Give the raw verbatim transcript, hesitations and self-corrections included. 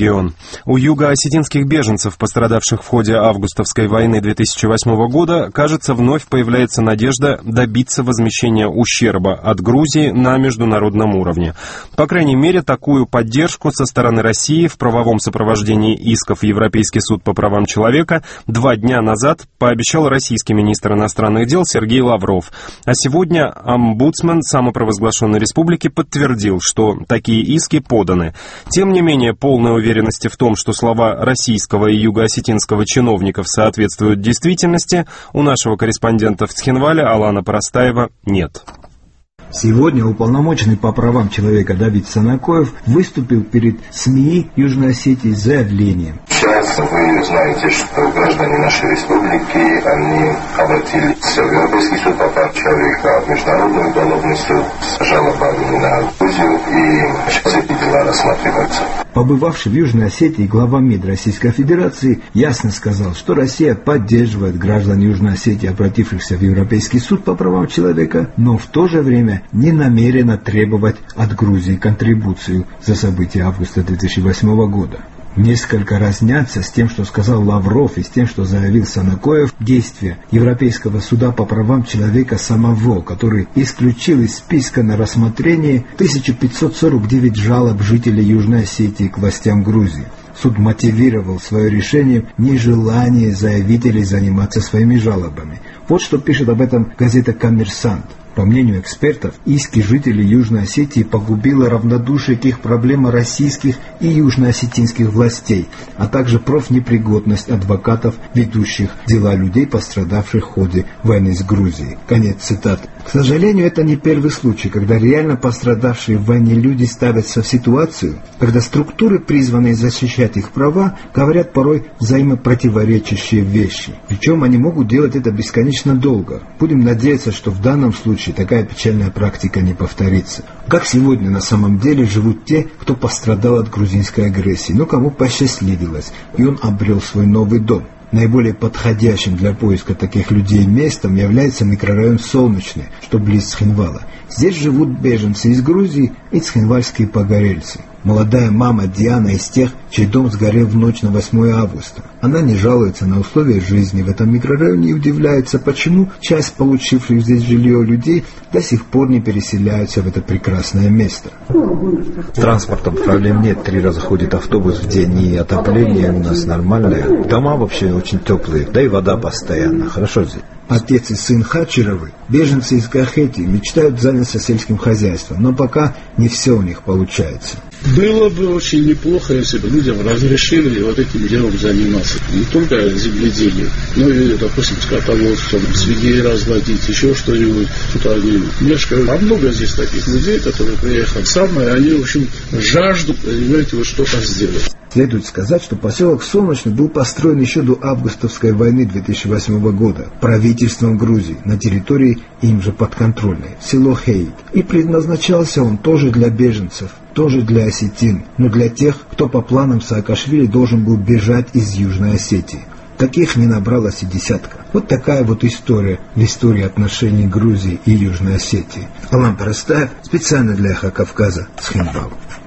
регион. У юго-осетинских беженцев, пострадавших в ходе августовской войны две тысячи восьмого года, кажется, вновь появляется надежда добиться возмещения ущерба от Грузии на международном уровне. По крайней мере, такую поддержку со стороны России в правовом сопровождении исков в Европейский суд по правам человека два дня назад пообещал российский министр иностранных дел Сергей Лавров. А сегодня омбудсмен самопровозглашенной республики подтвердил, что такие иски поданы. Тем не менее, полной уверенности в том, что слова российского и юго-осетинского чиновников соответствуют действительности, у нашего корреспондента в Цхинвале Алана Парастаева нет. Сегодня уполномоченный по правам человека Давид Санакоев выступил перед СМИ Южной Осетии с заявлением. Сейчас вы знаете, что граждане нашей республики, они обратились в Европейский суд по правам человека, в Международный уголовный суд с жалобами на Грузию, и сейчас эти дела рассматриваются. Побывавший в Южной Осетии глава МИД Российской Федерации ясно сказал, что Россия поддерживает граждан Южной Осетии, обратившихся в Европейский суд по правам человека, но в то же время не намерена требовать от Грузии контрибуцию за события августа две тысячи восьмого года. Несколько разнятся с тем, что сказал Лавров, и с тем, что заявил Санакоев, действия Европейского суда по правам человека самого, который исключил из списка на рассмотрение тысяча пятьсот сорок девять жалоб жителей Южной Осетии к властям Грузии. Суд мотивировал свое решение нежелание заявителей заниматься своими жалобами. Вот что пишет об этом газета «Коммерсант». По мнению экспертов, иски жителей Южной Осетии погубило равнодушие к их проблемам российских и южноосетинских властей, а также профнепригодность адвокатов, ведущих дела людей, пострадавших в ходе войны с Грузией. Конец цитаты. К сожалению, это не первый случай, когда реально пострадавшие в войне люди ставятся в ситуацию, когда структуры, призванные защищать их права, говорят порой взаимопротиворечащие вещи. Причем они могут делать это бесконечно долго. Будем надеяться, что в данном случае такая печальная практика не повторится. Как сегодня на самом деле живут те, кто пострадал от грузинской агрессии, но кому посчастливилось, и он обрел свой новый дом. Наиболее подходящим для поиска таких людей местом является микрорайон Солнечный, что близ Цхинвала. Здесь живут беженцы из Грузии и цхинвальские погорельцы. Молодая мама Диана из тех, чей дом сгорел в ночь на восьмое августа. Она не жалуется на условия жизни в этом микрорайоне и удивляется, почему часть получивших здесь жилье людей до сих пор не переселяются в это прекрасное место. С транспортом проблем нет, три раза ходит автобус в день, и отопление у нас нормальное. Дома вообще очень теплые, да и вода постоянно, хорошо здесь. Отец и сын Хачеровы, беженцы из Кахетии, мечтают заняться сельским хозяйством, но пока не все у них получается. Было бы очень неплохо, если бы людям разрешили вот этим делом заниматься. Не только земледелием, но и, допустим, скотоводством, свиней разводить, еще что-нибудь. Тут они мешкают. А много здесь таких людей, которые приехали самые, они, в общем, жаждут, понимаете, вот что-то сделать. Следует сказать, что поселок Солнечный был построен еще до августовской войны две тысячи восьмого года правительством Грузии на территории им же подконтрольной, село Хейт. И предназначался он тоже для беженцев, тоже для осетин, но для тех, кто по планам Саакашвили должен был бежать из Южной Осетии. Таких не набралось и десятка. Вот такая вот история в истории отношений Грузии и Южной Осетии. Алан Парастаев специально для Эхо Кавказа, Цхинвал.